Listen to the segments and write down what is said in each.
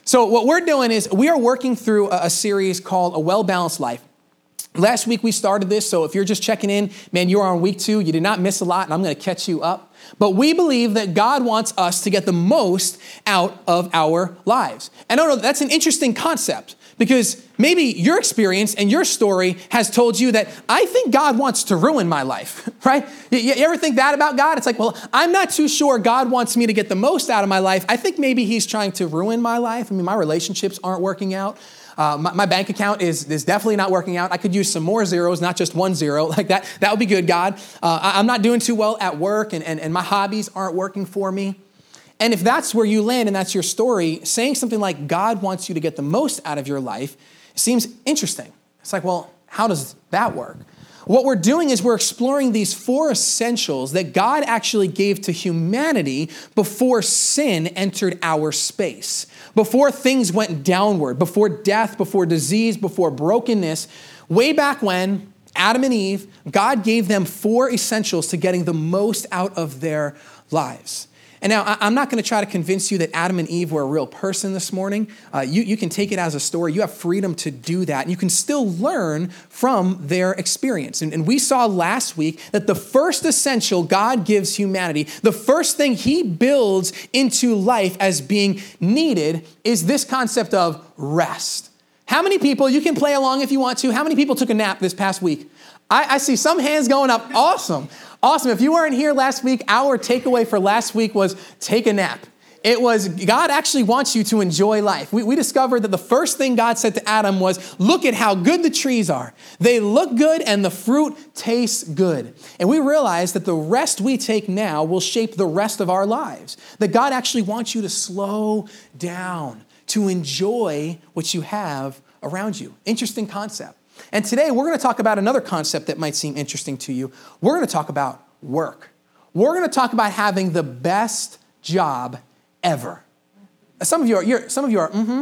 So what we're doing is we are working through a series called A Well-Balanced Life. Last week we started this, so if you're just checking in, man, you're on week 2. You did not miss a lot, and I'm going to catch you up. But we believe that God wants us to get the most out of our lives. And I know that's an interesting concept because maybe your experience and your story has told you that I think God wants to ruin my life, right? You ever think that about God? It's like, well, I'm not too sure God wants me to get the most out of my life. I think maybe he's trying to ruin my life. I mean, my relationships aren't working out. My bank account is definitely not working out. I could use some more zeros, not just 1 0 like that. That would be good, God. I'm not doing too well at work and my hobbies aren't working for me. And if that's where you land and that's your story, saying something like God wants you to get the most out of your life seems interesting. It's like, well, how does that work? What we're doing is we're exploring these 4 essentials that God actually gave to humanity before sin entered our space. Before things went downward, before death, before disease, before brokenness, way back when, Adam and Eve, God gave them 4 essentials to getting the most out of their lives. And now, I'm not going to try to convince you that Adam and Eve were a real person this morning. You can take it as a story. You have freedom to do that. And you can still learn from their experience. And we saw last week that the first essential God gives humanity, the first thing he builds into life as being needed is this concept of rest. How many people, you can play along if you want to, how many people took a nap this past week? I see some hands going up. Awesome. Awesome. If you weren't here last week, our takeaway for last week was take a nap. It was God actually wants you to enjoy life. We discovered that the first thing God said to Adam was, look at how good the trees are. They look good and the fruit tastes good. And we realized that the rest we take now will shape the rest of our lives. That God actually wants you to slow down, to enjoy what you have around you. Interesting concept. And today we're going to talk about another concept that might seem interesting to you. We're going to talk about work. We're going to talk about having the best job ever. Some of you are nodding. Some of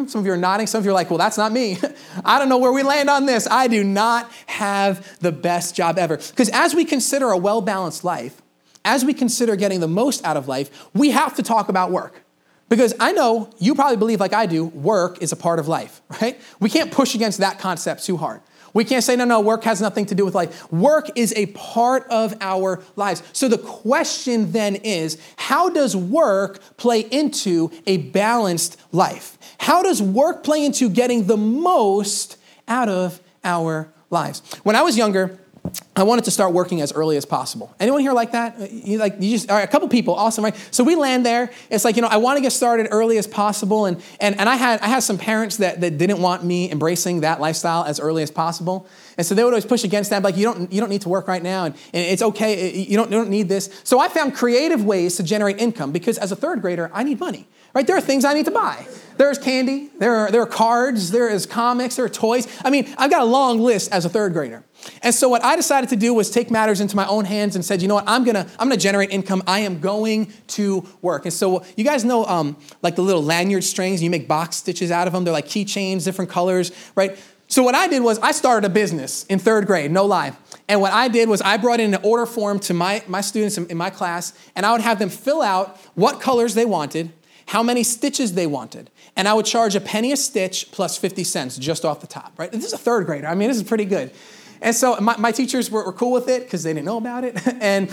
you are like, well, that's not me. I don't know where we land on this. I do not have the best job ever. Because as we consider a well-balanced life, as we consider getting the most out of life, we have to talk about work. Because I know you probably believe like I do, work is a part of life, right? We can't push against that concept too hard. We can't say, no, work has nothing to do with life. Work is a part of our lives. So the question then is, how does work play into a balanced life? How does work play into getting the most out of our lives? When I was younger, I wanted to start working as early as possible. Anyone here like that? All right, a couple people, awesome, right? So we land there. It's like, I want to get started early as possible. And I had some parents that didn't want me embracing that lifestyle as early as possible. And so they would always push against that, like, you don't need to work right now, and it's okay, you don't need this. So I found creative ways to generate income because as a 3rd grader, I need money, right? There are things I need to buy. There's candy, there are cards, there is comics, there are toys. I mean, I've got a long list as a 3rd grader. And so what I decided to do was take matters into my own hands and said, you know what, I'm gonna generate income. I am going to work. And so you guys know like the little lanyard strings, you make box stitches out of them. They're like keychains, different colors, right? So what I did was I started a business in 3rd grade, no lie. And what I did was I brought in an order form to my students in my class, and I would have them fill out what colors they wanted, how many stitches they wanted. And I would charge a penny a stitch plus 50 cents just off the top, right? This is a 3rd grader. I mean, this is pretty good. And so my teachers were cool with it because they didn't know about it. And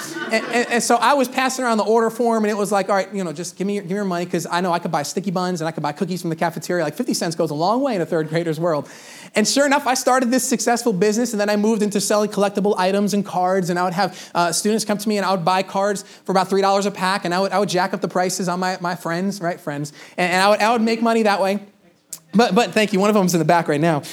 so I was passing around the order form, and it was like, all right, just give me your money because I know I could buy sticky buns and I could buy cookies from the cafeteria. Like 50 cents goes a long way in a 3rd grader's world. And sure enough, I started this successful business, and then I moved into selling collectible items and cards, and I would have students come to me, and I would buy cards for about $3 a pack, and I would jack up the prices on my friends, right, friends, and I would make money that way. But thank you. One of them's in the back right now.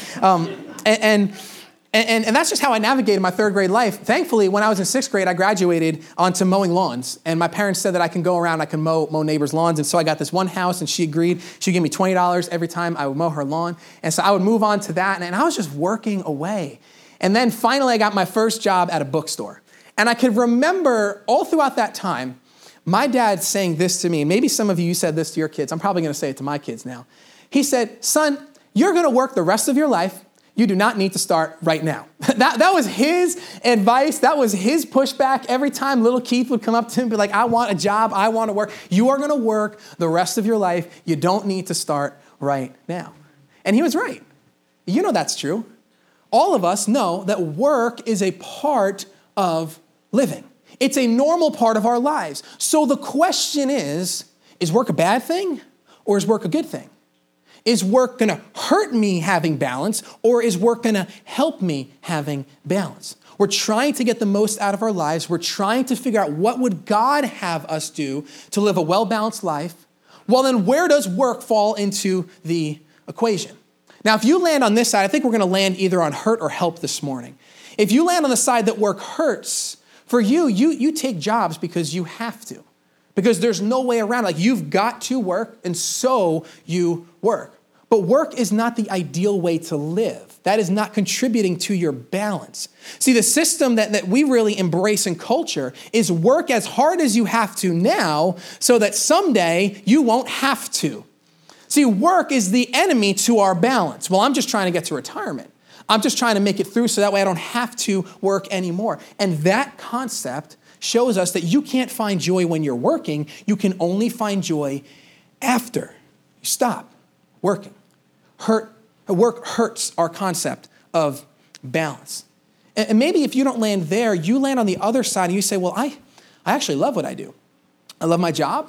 And that's just how I navigated my 3rd grade life. Thankfully, when I was in 6th grade, I graduated onto mowing lawns. And my parents said that I can go around, I can mow neighbors' lawns. And so I got this one house, and she agreed. She'd give me $20 every time I would mow her lawn. And so I would move on to that. And I was just working away. And then finally, I got my first job at a bookstore. And I could remember all throughout that time, my dad saying this to me. Maybe some of you said this to your kids. I'm probably going to say it to my kids now. He said, son, you're going to work the rest of your life. You do not need to start right now. That was his advice. That was his pushback. Every time little Keith would come up to him and be like, I want a job. I want to work. You are going to work the rest of your life. You don't need to start right now. And he was right. You know that's true. All of us know that work is a part of living. It's a normal part of our lives. So the question is work a bad thing or is work a good thing? Is work going to hurt me having balance, or is work going to help me having balance? We're trying to get the most out of our lives. We're trying to figure out what would God have us do to live a well-balanced life. Well, then where does work fall into the equation? Now, if you land on this side, I think we're going to land either on hurt or help this morning. If you land on the side that work hurts, for you take jobs because you have to, because there's no way around it. Like, you've got to work, and so you work. But work is not the ideal way to live. That is not contributing to your balance. See, the system that we really embrace in culture is work as hard as you have to now so that someday you won't have to. See, work is the enemy to our balance. Well, I'm just trying to get to retirement. I'm just trying to make it through so that way I don't have to work anymore. And that concept shows us that you can't find joy when you're working. You can only find joy after you stop working. Work hurts our concept of balance. And maybe if you don't land there, you land on the other side and you say, well, I actually love what I do. I love my job.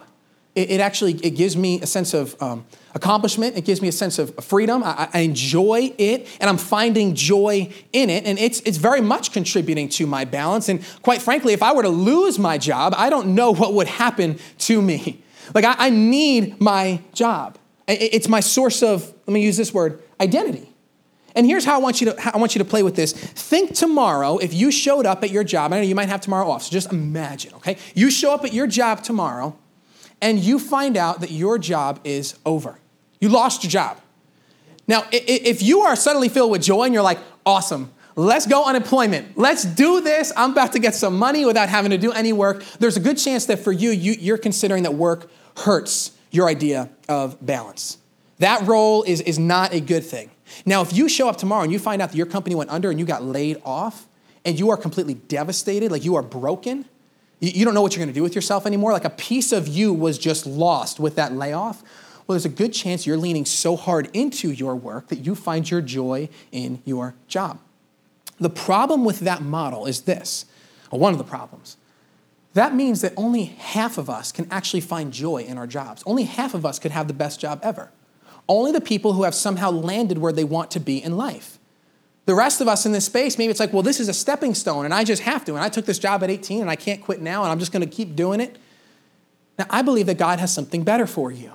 It gives me a sense of accomplishment. It gives me a sense of freedom. I enjoy it, and I'm finding joy in it. And it's very much contributing to my balance. And quite frankly, if I were to lose my job, I don't know what would happen to me. Like, I need my job. It's my source of, let me use this word, identity. And here's how I want you to play with this. Think tomorrow, if you showed up at your job, I know you might have tomorrow off, so just imagine, okay? You show up at your job tomorrow, and you find out that your job is over. You lost your job. Now, if you are suddenly filled with joy and you're like, awesome, let's go unemployment. Let's do this. I'm about to get some money without having to do any work. There's a good chance that for you're considering that work hurts your idea of balance. That role is not a good thing. Now, if you show up tomorrow and you find out that your company went under and you got laid off and you are completely devastated, like you are broken, you don't know what you're going to do with yourself anymore, like a piece of you was just lost with that layoff, well, there's a good chance you're leaning so hard into your work that you find your joy in your job. The problem with that model is this, or one of the problems. That means that only half of us can actually find joy in our jobs. Only half of us could have the best job ever. Only the people who have somehow landed where they want to be in life. The rest of us in this space, maybe it's like, well, this is a stepping stone and I just have to. And I took this job at 18 and I can't quit now and I'm just going to keep doing it. Now, I believe that God has something better for you.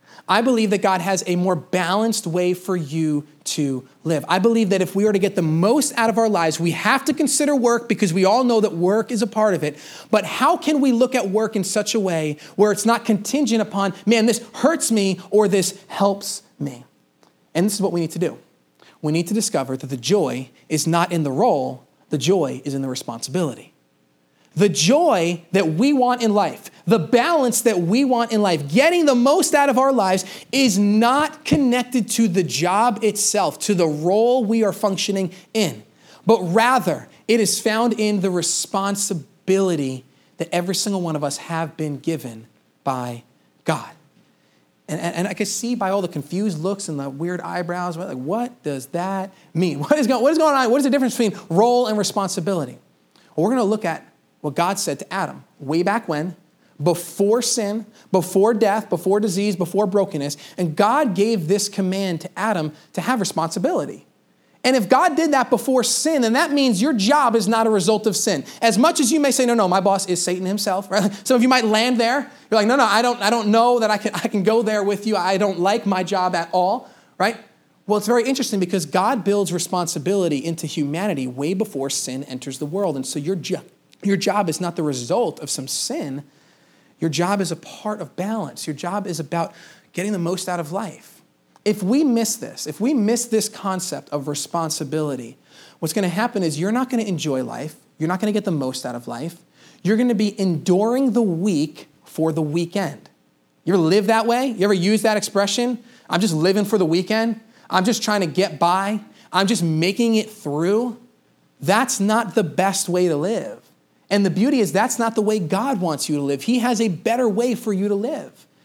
I believe that God has a more balanced way for you to live. I believe that if we are to get the most out of our lives, we have to consider work because we all know that work is a part of it. But how can we look at work in such a way where it's not contingent upon, man, this hurts me or this helps me? And this is what we need to do. We need to discover that the joy is not in the role, the joy is in the responsibility. The joy that we want in life, the balance that we want in life, getting the most out of our lives is not connected to the job itself, to the role we are functioning in, but rather it is found in the responsibility that every single one of us have been given by God. And I can see by all the confused looks and the weird eyebrows, like, what does that mean? What is going on? What is the difference between role and responsibility? Well, we're going to look at what God said to Adam way back when, before sin, before death, before disease, before brokenness. And God gave this command to Adam to have responsibility. And if God did that before sin, then that means your job is not a result of sin. As much as you may say, no, my boss is Satan himself, right? Some of you might land there. You're like, no, I don't know that I can go there with you. I don't like my job at all, right? Well, it's very interesting because God builds responsibility into humanity way before sin enters the world. And so your job is not the result of some sin. Your job is a part of balance. Your job is about getting the most out of life. If we miss this concept of responsibility, what's going to happen is you're not going to enjoy life. You're not going to get the most out of life. You're going to be enduring the week for the weekend. You ever live that way? You ever use that expression? I'm just living for the weekend. I'm just trying to get by. I'm just making it through. That's not the best way to live. And the beauty is that's not the way God wants you to live. He has a better way for you to live.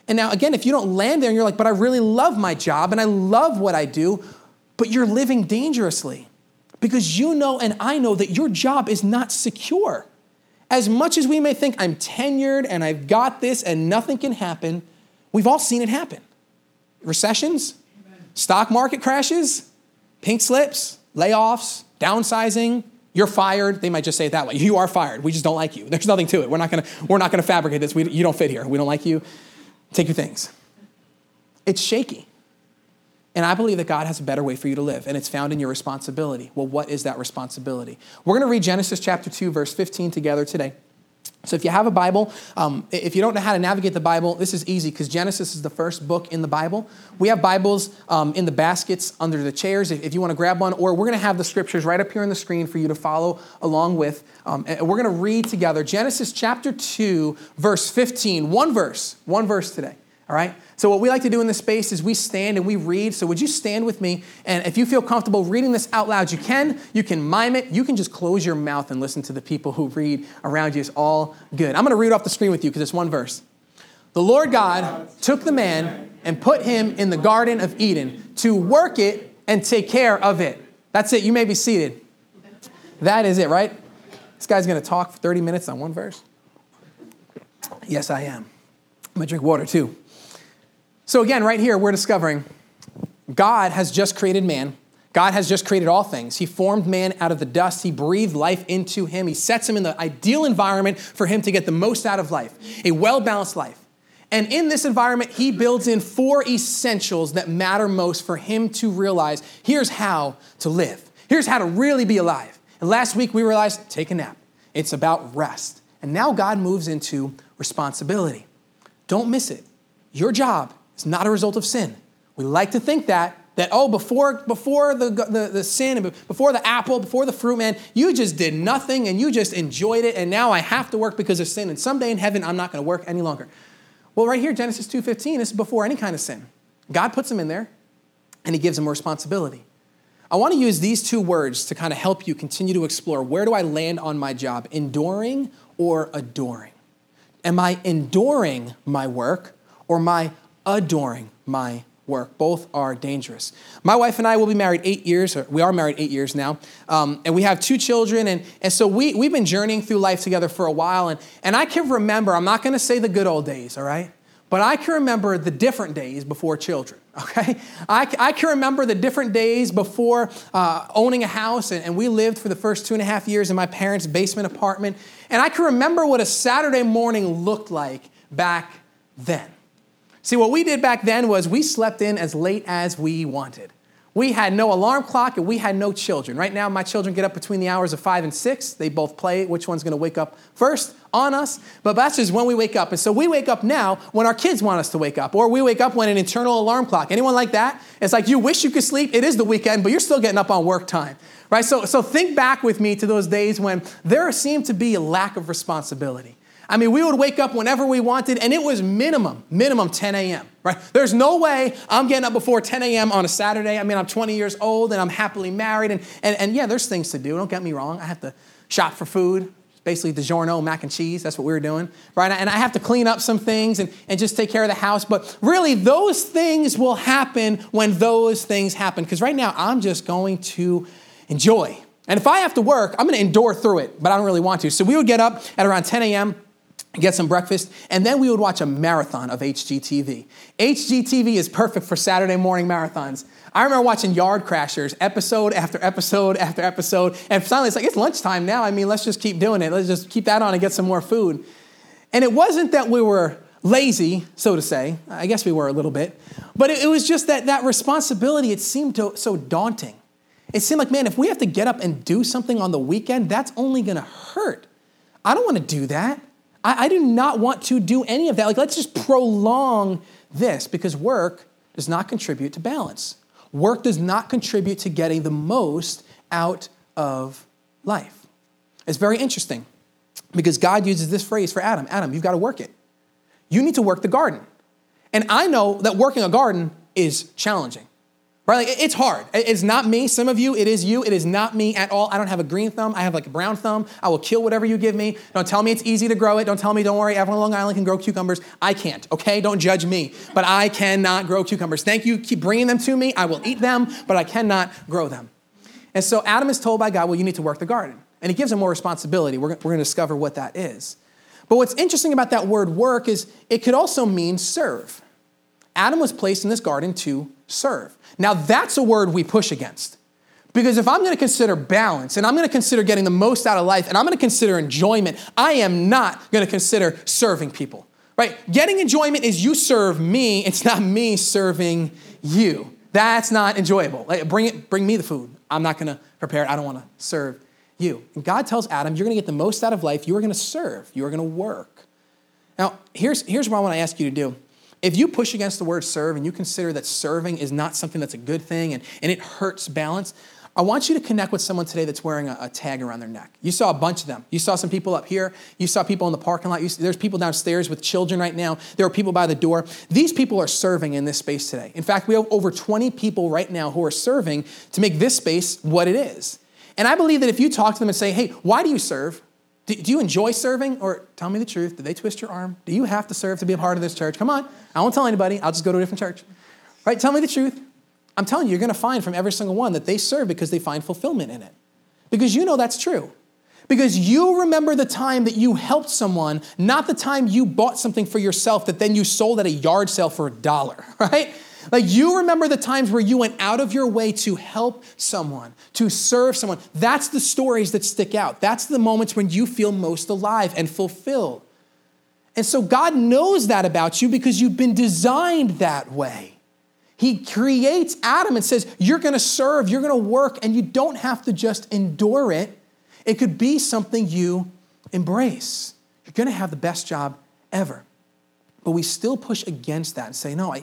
And now, again, if you don't land there and you're like, but I really love my job and I love what I do, but you're living dangerously because you know and I know that your job is not secure. As much as we may think I'm tenured and I've got this and nothing can happen, we've all seen it happen. Recessions, stock market crashes, pink slips, layoffs, downsizing, you're fired. They might just say it that way. You are fired. We just don't like you. There's nothing to it. We're not gonna fabricate this. You don't fit here. We don't like you. Take your things. It's shaky. And I believe that God has a better way for you to live, and it's found in your responsibility. Well, what is that responsibility? We're going to read Genesis chapter 2, verse 15 together today. So if you have a Bible, if you don't know how to navigate the Bible, this is easy because Genesis is the first book in the Bible. We have Bibles in the baskets under the chairs if you want to grab one, or we're going to have the scriptures right up here on the screen for you to follow along with. We're going to read together Genesis chapter 2, verse 15, one verse today. All right? So what we like to do in this space is we stand and we read. So would you stand with me? And if you feel comfortable reading this out loud, you can. You can mime it. You can just close your mouth and listen to the people who read around you. It's all good. I'm going to read off the screen with you because it's one verse. The Lord God took the man and put him in the Garden of Eden to work it and take care of it. That's it. You may be seated. That is it, right? This guy's going to talk for 30 minutes on one verse. Yes, I am. I'm going to drink water too. So again, right here, we're discovering God has just created man. God has just created all things. He formed man out of the dust. He breathed life into him. He sets him in the ideal environment for him to get the most out of life, a well-balanced life. And in this environment, he builds in 4 essentials that matter most for him to realize, here's how to live. Here's how to really be alive. And last week, we realized, take a nap. It's about rest. And now God moves into responsibility. Don't miss it. Your job is not a result of sin. We like to think that before the sin, before the apple, before the fruit, man, you just did nothing and you just enjoyed it, and now I have to work because of sin, and someday in heaven I'm not going to work any longer. Well, right here, Genesis 2:15, this is before any kind of sin. God puts him in there, and he gives him a responsibility. I want to use these 2 words to kind of help you continue to explore, where do I land on my job, enduring or adoring? Am I enduring my work or am I adoring my work? Both are dangerous. My wife and I will be married 8 years, or we are married 8 years now, and we have 2 children, and so we've been journeying through life together for a while, and I can remember, I'm not going to say the good old days, all right? But I can remember the different days before children, okay? I can remember the different days before owning a house, and we lived for the first 2.5 years in my parents' basement apartment, and I can remember what a Saturday morning looked like back then. See, what we did back then was we slept in as late as we wanted. We had no alarm clock and we had no children. Right now, my children get up between the hours of 5 and 6. They both play which one's going to wake up first on us. But that's just when we wake up. And so we wake up now when our kids want us to wake up. Or we wake up when an internal alarm clock. Anyone like that? It's like you wish you could sleep. It is the weekend, but you're still getting up on work time. Right? So think back with me to those days when there seemed to be a lack of responsibility. I mean, we would wake up whenever we wanted, and it was minimum 10 a.m., right? There's no way I'm getting up before 10 a.m. on a Saturday. I mean, I'm 20 years old, and I'm happily married, and yeah, there's things to do. Don't get me wrong. I have to shop for food, basically DiGiorno, mac and cheese. That's what we were doing, right? And I have to clean up some things and just take care of the house. But really, those things will happen when those things happen, because right now, I'm just going to enjoy. And if I have to work, I'm going to endure through it, but I don't really want to. So we would get up at around 10 a.m., get some breakfast, and then we would watch a marathon of HGTV. HGTV is perfect for Saturday morning marathons. I remember watching Yard Crashers episode after episode after episode, and finally it's like, it's lunchtime now. I mean, let's just keep doing it. Let's just keep that on and get some more food. And it wasn't that we were lazy, so to say. I guess we were a little bit. But it was just that responsibility, it seemed so daunting. It seemed like, man, if we have to get up and do something on the weekend, that's only going to hurt. I don't want to do that. I do not want to do any of that. Like, let's just prolong this, because work does not contribute to balance. Work does not contribute to getting the most out of life. It's very interesting because God uses this phrase for Adam. Adam, you've got to work it. You need to work the garden. And I know that working a garden is challenging. Right? Like, it's hard. It's not me. Some of you, it is you. It is not me at all. I don't have a green thumb. I have like a brown thumb. I will kill whatever you give me. Don't tell me it's easy to grow it. Don't tell me, don't worry, everyone on Long Island can grow cucumbers. I can't, okay? Don't judge me. But I cannot grow cucumbers. Thank you. Keep bringing them to me. I will eat them, but I cannot grow them. And so Adam is told by God, well, you need to work the garden. And he gives him more responsibility. We're going to discover what that is. But what's interesting about that word work is it could also mean serve. Adam was placed in this garden to serve. Now, that's a word we push against. Because if I'm going to consider balance, and I'm going to consider getting the most out of life, and I'm going to consider enjoyment, I am not going to consider serving people, right? Getting enjoyment is you serve me. It's not me serving you. That's not enjoyable. Like, bring me the food. I'm not going to prepare it. I don't want to serve you. And God tells Adam, you're going to get the most out of life. You are going to serve. You are going to work. Now, here's what I want to ask you to do. If you push against the word serve and you consider that serving is not something that's a good thing and it hurts balance, I want you to connect with someone today that's wearing a tag around their neck. You saw a bunch of them. You saw some people up here. You saw people in the parking lot. There's people downstairs with children right now. There are people by the door. These people are serving in this space today. In fact, we have over 20 people right now who are serving to make this space what it is. And I believe that if you talk to them and say, hey, why do you serve? Do you enjoy serving? Or tell me the truth. Did they twist your arm? Do you have to serve to be a part of this church? Come on. I won't tell anybody. I'll just go to a different church. Right? Tell me the truth. I'm telling you, you're going to find from every single one that they serve because they find fulfillment in it. Because you know that's true. Because you remember the time that you helped someone, not the time you bought something for yourself that then you sold at a yard sale for $1, right? Like you remember the times where you went out of your way to help someone, to serve someone. That's the stories that stick out. That's the moments when you feel most alive and fulfilled. And so God knows that about you because you've been designed that way. He creates Adam and says, you're going to serve, you're going to work, and you don't have to just endure it. It could be something you embrace. You're going to have the best job ever. But we still push against that and say, no, I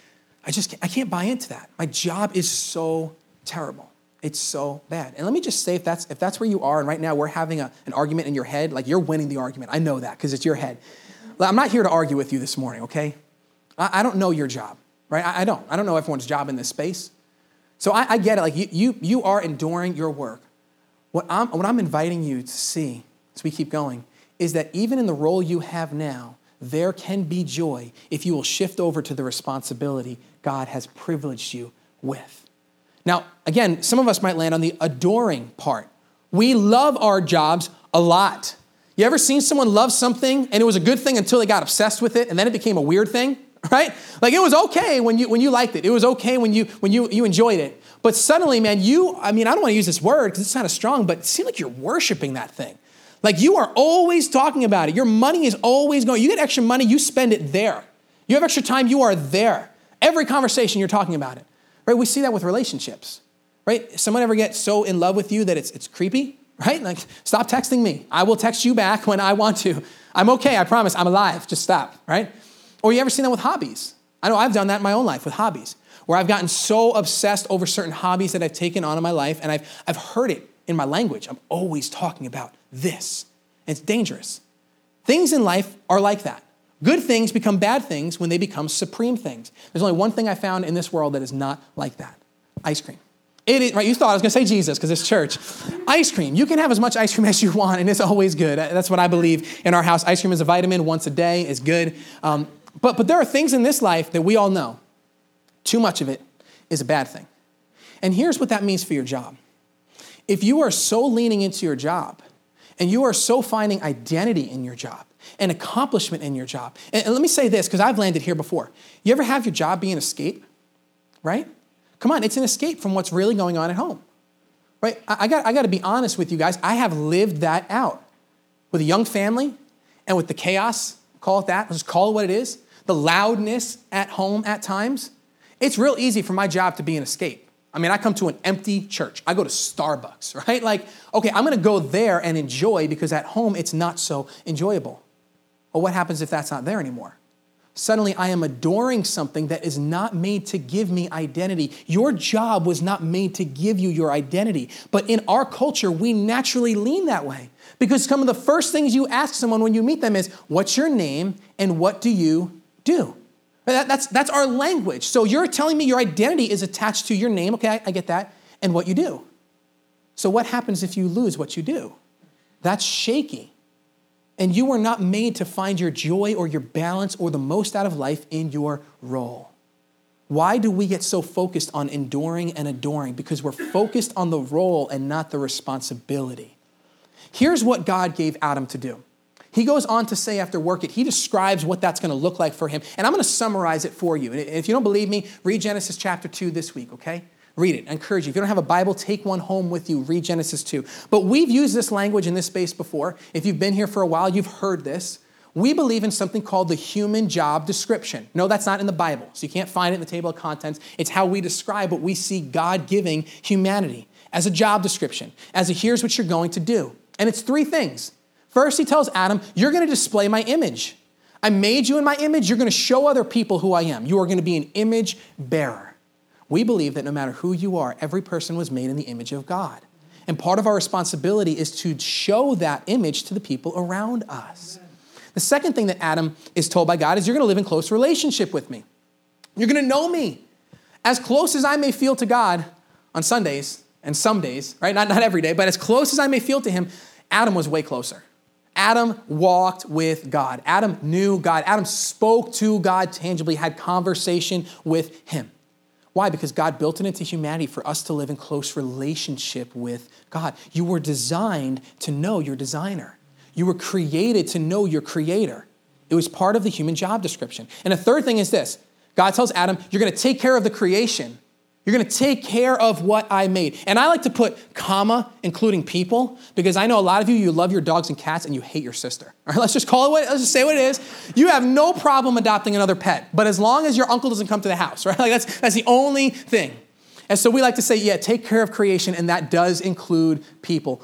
can't buy into that. My job is so terrible. It's so bad. And let me just say, if that's where you are, and right now we're having an argument in your head, like you're winning the argument. I know that because it's your head. I'm not here to argue with you this morning, okay? I don't know your job, right? I don't know everyone's job in this space. So I get it. Like you are enduring your work. What I'm inviting you to see as we keep going is that even in the role you have now, there can be joy if you will shift over to the responsibility God has privileged you with. Now, again, some of us might land on the adoring part. We love our jobs a lot. You ever seen someone love something and it was a good thing until they got obsessed with it and then it became a weird thing, right? Like it was okay when you liked it. It was okay when you enjoyed it. But suddenly, man, I don't want to use this word because it's kind of strong, but it seems like you're worshiping that thing. Like you are always talking about it. Your money is always going. You get extra money, you spend it there. You have extra time, you are there. Every conversation you're talking about it, right? We see that with relationships, right? Someone ever get so in love with you that it's creepy, right? Like stop texting me. I will text you back when I want to. I'm okay, I promise, I'm alive. Just stop, right? Or you ever seen that with hobbies? I know I've done that in my own life with hobbies, where I've gotten so obsessed over certain hobbies that I've taken on in my life, and I've heard it in my language. I'm always talking about this. It's dangerous. Things in life are like that. Good things become bad things when they become supreme things. There's only one thing I found in this world that is not like that. Ice cream. It is, right? You thought I was going to say Jesus because it's church. Ice cream. You can have as much ice cream as you want, and it's always good. That's what I believe in our house. Ice cream is a vitamin once a day. Is good. But there are things in this life that we all know. Too much of it is a bad thing. And here's what that means for your job. If you are so leaning into your job and you are so finding identity in your job and accomplishment in your job, and let me say this because I've landed here before. You ever have your job be an escape, right? Come on, it's an escape from what's really going on at home, right? I got to be honest with you guys. I have lived that out with a young family and with the chaos, call it that, let's just call it what it is, the loudness at home at times. It's real easy for my job to be an escape. I mean, I come to an empty church. I go to Starbucks, right? Like, okay, I'm going to go there and enjoy because at home it's not so enjoyable. Well, what happens if that's not there anymore? Suddenly I am adoring something that is not made to give me identity. Your job was not made to give you your identity. But in our culture, we naturally lean that way because some of the first things you ask someone when you meet them is, what's your name and what do you do? That's our language. So you're telling me your identity is attached to your name. Okay, I get that. And what you do. So what happens if you lose what you do? That's shaky. And you are not made to find your joy or your balance or the most out of life in your role. Why do we get so focused on enduring and adoring? Because we're focused on the role and not the responsibility. Here's what God gave Adam to do. He goes on to say after work it, he describes what that's going to look like for him. And I'm going to summarize it for you. And if you don't believe me, read Genesis chapter 2 this week, okay? Read it. I encourage you. If you don't have a Bible, take one home with you. Read Genesis 2. But we've used this language in this space before. If you've been here for a while, you've heard this. We believe in something called the human job description. No, that's not in the Bible. So you can't find it in the table of contents. It's how we describe what we see God giving humanity as a job description, as a here's what you're going to do. And it's three things. First, he tells Adam, you're going to display my image. I made you in my image. You're going to show other people who I am. You are going to be an image bearer. We believe that no matter who you are, every person was made in the image of God. And part of our responsibility is to show that image to the people around us. The second thing that Adam is told by God is you're going to live in close relationship with me. You're going to know me. As close as I may feel to God on Sundays and some days, right? Not every day, but as close as I may feel to him, Adam was way closer. Adam walked with God. Adam knew God. Adam spoke to God tangibly, had conversation with him. Why? Because God built it into humanity for us to live in close relationship with God. You were designed to know your designer. You were created to know your creator. It was part of the human job description. And the third thing is this. God tells Adam, you're going to take care of the creation. You're going to take care of what I made. And I like to put comma, including people, because I know a lot of you love your dogs and cats and you hate your sister. All right, let's just say what it is. You have no problem adopting another pet, but as long as your uncle doesn't come to the house, right? Like that's the only thing. And so we like to say, yeah, take care of creation, and that does include people,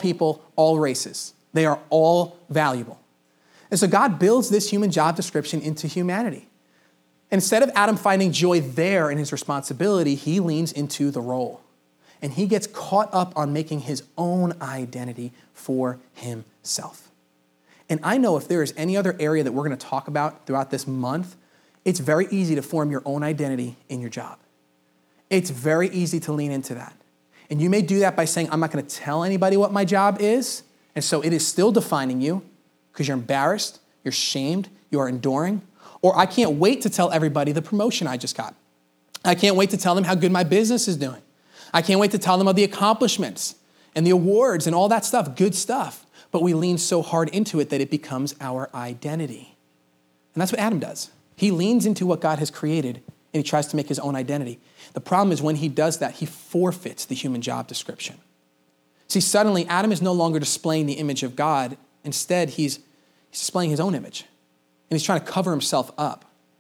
all races. They are all valuable. And so God builds this human job description into humanity. Instead of Adam finding joy there in his responsibility, he leans into the role. And he gets caught up on making his own identity for himself. And I know if there is any other area that we're going to talk about throughout this month, it's very easy to form your own identity in your job. It's very easy to lean into that. And you may do that by saying, I'm not going to tell anybody what my job is. And so it is still defining you because you're embarrassed, you're shamed, you are enduring. Or I can't wait to tell everybody the promotion I just got. I can't wait to tell them how good my business is doing. I can't wait to tell them of the accomplishments and the awards and all that stuff, good stuff. But we lean so hard into it that it becomes our identity. And that's what Adam does. He leans into what God has created and he tries to make his own identity. The problem is when he does that, he forfeits the human job description. See, suddenly Adam is no longer displaying the image of God. Instead, he's displaying his own image. And he's trying to cover himself up.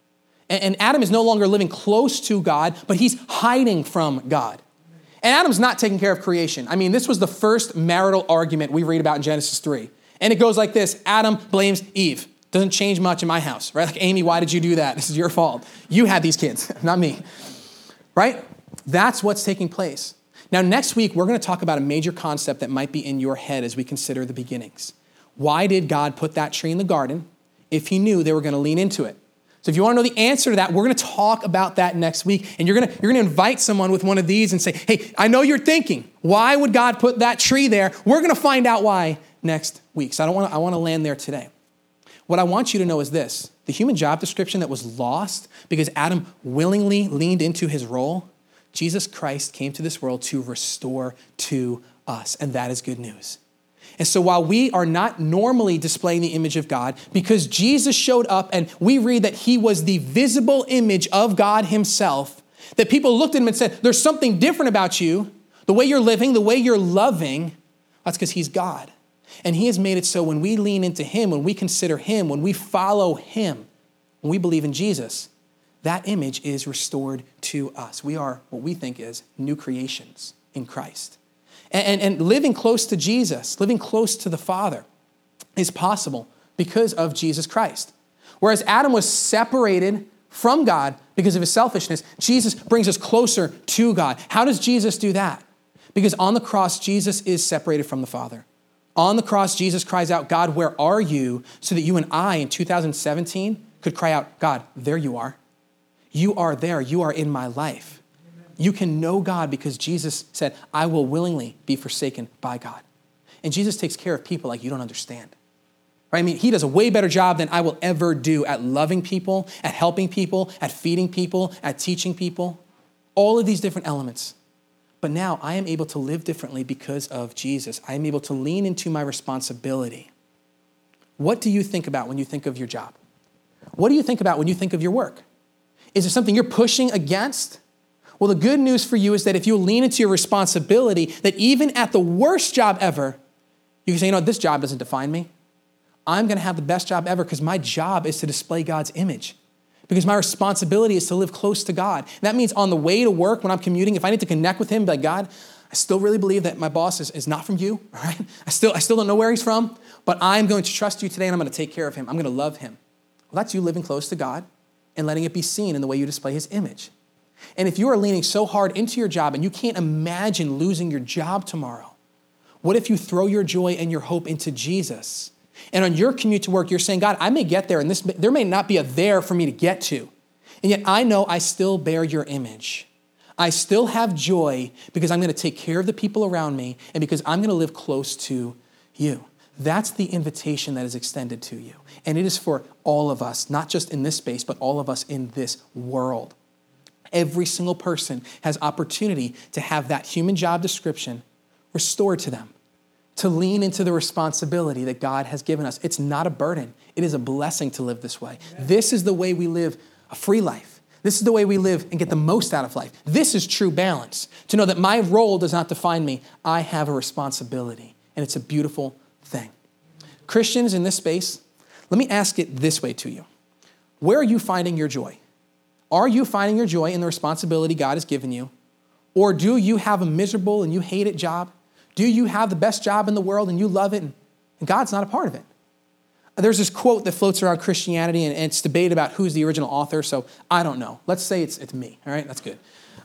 And Adam is no longer living close to God, but he's hiding from God. And Adam's not taking care of creation. I mean, this was the first marital argument we read about in Genesis 3. And it goes like this. Adam blames Eve. Doesn't change much in my house, right? Like, Amy, why did you do that? This is your fault. You had these kids, not me, right? That's what's taking place. Now, next week, we're going to talk about a major concept that might be in your head as we consider the beginnings. Why did God put that tree in the garden if he knew they were going to lean into it? So if you want to know the answer to that, we're going to talk about that next week. And you're going to invite someone with one of these and say, hey, I know you're thinking, why would God put that tree there? We're going to find out why next week. So I want to land there today. What I want you to know is this. The human job description that was lost because Adam willingly leaned into his role, Jesus Christ came to this world to restore to us. And that is good news. And so while we are not normally displaying the image of God, because Jesus showed up and we read that he was the visible image of God himself, that people looked at him and said, there's something different about you, the way you're living, the way you're loving, that's because he's God. And he has made it so when we lean into him, when we consider him, when we follow him, when we believe in Jesus, that image is restored to us. We are what we think is new creations in Christ. And living close to Jesus, living close to the Father is possible because of Jesus Christ. Whereas Adam was separated from God because of his selfishness, Jesus brings us closer to God. How does Jesus do that? Because on the cross, Jesus is separated from the Father. On the cross, Jesus cries out, God, where are you? So that you and I in 2017 could cry out, God, there you are. You are there. You are in my life. You can know God because Jesus said, I will willingly be forsaken by God. And Jesus takes care of people like you don't understand. Right? I mean, he does a way better job than I will ever do at loving people, at helping people, at feeding people, at teaching people. All of these different elements. But now I am able to live differently because of Jesus. I am able to lean into my responsibility. What do you think about when you think of your job? What do you think about when you think of your work? Is there something you're pushing against? Well, the good news for you is that if you lean into your responsibility, that even at the worst job ever, you can say, this job doesn't define me. I'm going to have the best job ever because my job is to display God's image. Because my responsibility is to live close to God. And that means on the way to work, when I'm commuting, if I need to connect with him, be like, God, I still really believe that my boss is not from you, all right? I still don't know where he's from, but I'm going to trust you today and I'm going to take care of him. I'm going to love him. Well, that's you living close to God and letting it be seen in the way you display his image. And if you are leaning so hard into your job and you can't imagine losing your job tomorrow, what if you throw your joy and your hope into Jesus? And on your commute to work, you're saying, God, I may get there, and there may not be a there for me to get to. And yet I know I still bear your image. I still have joy because I'm going to take care of the people around me and because I'm going to live close to you. That's the invitation that is extended to you. And it is for all of us, not just in this space, but all of us in this world. Every single person has opportunity to have that human job description restored to them, to lean into the responsibility that God has given us. It's not a burden. It is a blessing to live this way. This is the way we live a free life. This is the way we live and get the most out of life. This is true balance. To know that my role does not define me. I have a responsibility, and it's a beautiful thing. Christians in this space, let me ask it this way to you. Where are you finding your joy? Are you finding your joy in the responsibility God has given you? Or do you have a miserable and you hate it job? Do you have the best job in the world and you love it and God's not a part of it? There's this quote that floats around Christianity and it's debated about who's the original author, so I don't know. Let's say it's me, all right? That's good.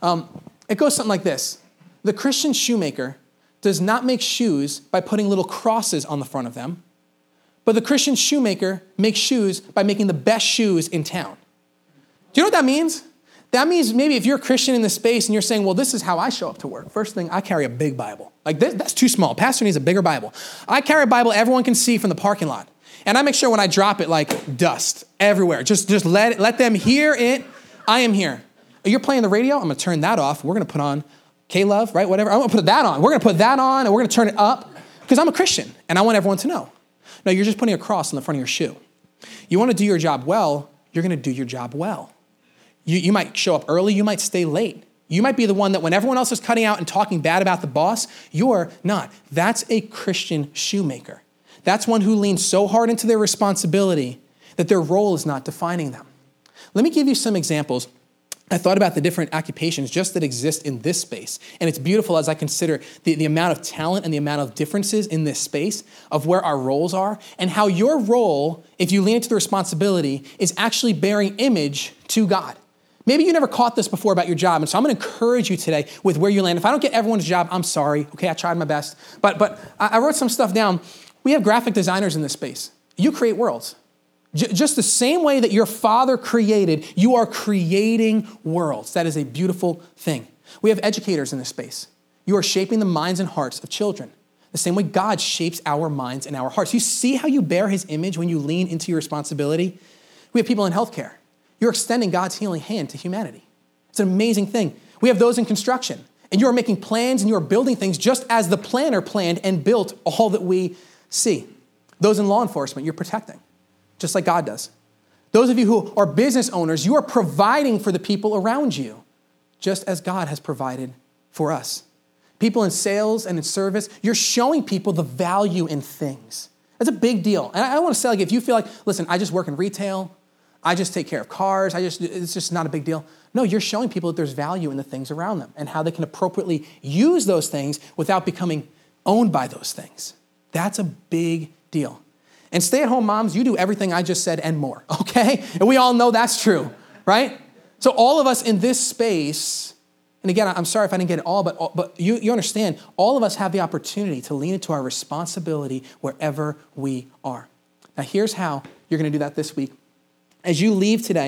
It goes something like this. The Christian shoemaker does not make shoes by putting little crosses on the front of them, but the Christian shoemaker makes shoes by making the best shoes in town. Do you know what that means? That means maybe if you're a Christian in this space and you're saying, well, this is how I show up to work. First thing, I carry a big Bible. Like that's too small. Pastor needs a bigger Bible. I carry a Bible everyone can see from the parking lot. And I make sure when I drop it, like dust everywhere. Just let them hear it. I am here. You're playing the radio? I'm going to turn that off. We're going to put on K-Love, right? Whatever. I'm going to put that on. We're going to put that on and we're going to turn it up because I'm a Christian and I want everyone to know. No, you're just putting a cross on the front of your shoe. You want to do your job well, you're going to do your job well. You might show up early, you might stay late. You might be the one that when everyone else is cutting out and talking bad about the boss, you're not. That's a Christian shoemaker. That's one who leans so hard into their responsibility that their role is not defining them. Let me give you some examples. I thought about the different occupations just that exist in this space. And it's beautiful as I consider the amount of talent and the amount of differences in this space of where our roles are and how your role, if you lean into the responsibility, is actually bearing image to God. Maybe you never caught this before about your job, and so I'm going to encourage you today with where you land. If I don't get everyone's job, I'm sorry. Okay, I tried my best. But I wrote some stuff down. We have graphic designers in this space. You create worlds. Just the same way that your Father created, you are creating worlds. That is a beautiful thing. We have educators in this space. You are shaping the minds and hearts of children. The same way God shapes our minds and our hearts. You see how you bear his image when you lean into your responsibility? We have people in healthcare. You're extending God's healing hand to humanity. It's an amazing thing. We have those in construction, and you are making plans and you are building things just as the planner planned and built all that we see. Those in law enforcement, you're protecting, just like God does. Those of you who are business owners, you are providing for the people around you, just as God has provided for us. People in sales and in service, you're showing people the value in things. That's a big deal. And I want to say, like, if you feel like, listen, I just work in retail, I just take care of cars, it's just not a big deal. No, you're showing people that there's value in the things around them and how they can appropriately use those things without becoming owned by those things. That's a big deal. And stay-at-home moms, you do everything I just said and more, okay? And we all know that's true, right? So all of us in this space, and again, I'm sorry if I didn't get it all, but you understand, all of us have the opportunity to lean into our responsibility wherever we are. Now here's how you're going to do that this week. As you leave today,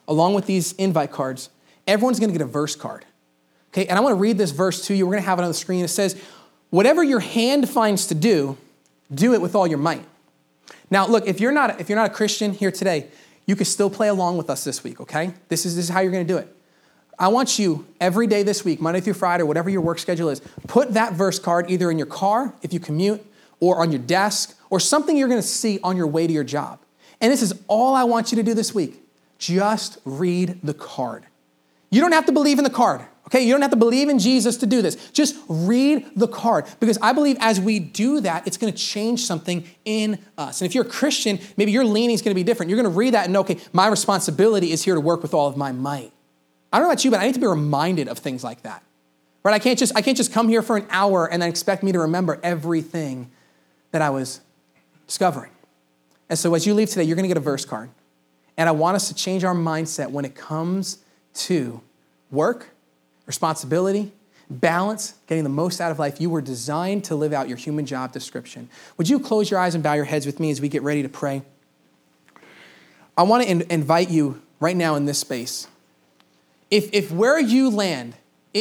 along with these invite cards, everyone's going to get a verse card. Okay, and I want to read this verse to you. We're going to have it on the screen. It says, whatever your hand finds to do, do it with all your might. Now, look, if you're not a Christian here today, you can still play along with us this week, okay? This is how you're going to do it. I want you every day this week, Monday through Friday, whatever your work schedule is, put that verse card either in your car if you commute or on your desk or something you're going to see on your way to your job. And this is all I want you to do this week. Just read the card. You don't have to believe in the card, okay? You don't have to believe in Jesus to do this. Just read the card because I believe as we do that, it's going to change something in us. And if you're a Christian, maybe your leaning is going to be different. You're going to read that and know, okay, my responsibility is here to work with all of my might. I don't know about you, but I need to be reminded of things like that, right? I can't just come here for an hour and then expect me to remember everything that I was discovering. And so as you leave today, you're going to get a verse card. And I want us to change our mindset when it comes to work, responsibility, balance, getting the most out of life. You were designed to live out your human job description. Would you close your eyes and bow your heads with me as we get ready to pray? I want to invite you right now in this space. If where you land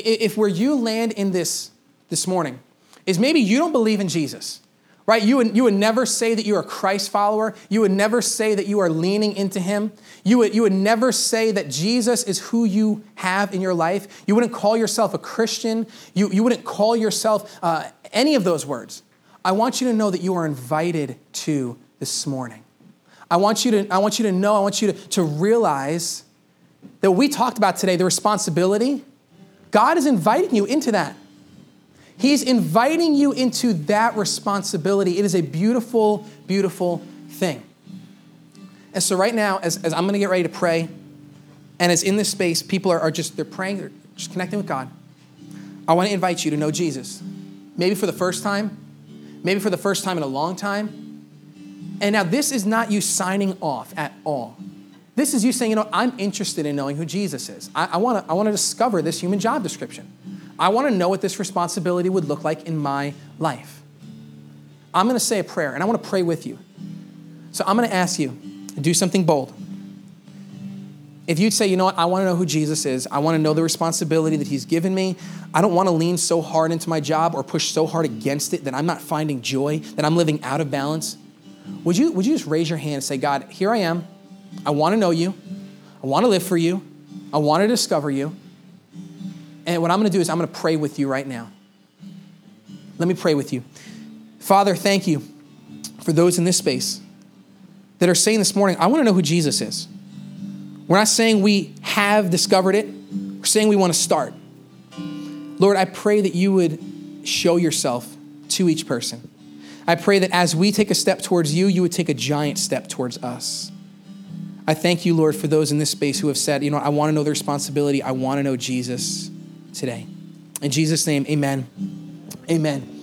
in this morning is maybe you don't believe in Jesus, right? You would never say that you're a Christ follower. You would never say that you are leaning into him. You would never say that Jesus is who you have in your life. You wouldn't call yourself a Christian. You wouldn't call yourself any of those words. I want you to know that you are invited to this morning. I want you to realize that we talked about today, the responsibility. God is inviting you into that. He's inviting you into that responsibility. It is a beautiful, beautiful thing. And so right now, as I'm going to get ready to pray, and as in this space, people are they're praying, they're just connecting with God. I want to invite you to know Jesus. Maybe for the first time, maybe for the first time in a long time. And now this is not you signing off at all. This is you saying, I'm interested in knowing who Jesus is. I want to discover this human job description. I want to know what this responsibility would look like in my life. I'm going to say a prayer, and I want to pray with you. So I'm going to ask you to do something bold. If you'd say, I want to know who Jesus is. I want to know the responsibility that he's given me. I don't want to lean so hard into my job or push so hard against it that I'm not finding joy, that I'm living out of balance. Would you just raise your hand and say, God, here I am. I want to know you. I want to live for you. I want to discover you. And what I'm going to do is I'm going to pray with you right now. Let me pray with you. Father, thank you for those in this space that are saying this morning, I want to know who Jesus is. We're not saying we have discovered it. We're saying we want to start. Lord, I pray that you would show yourself to each person. I pray that as we take a step towards you, you would take a giant step towards us. I thank you, Lord, for those in this space who have said, I want to know the responsibility. I want to know Jesus today. In Jesus' name, amen. Amen.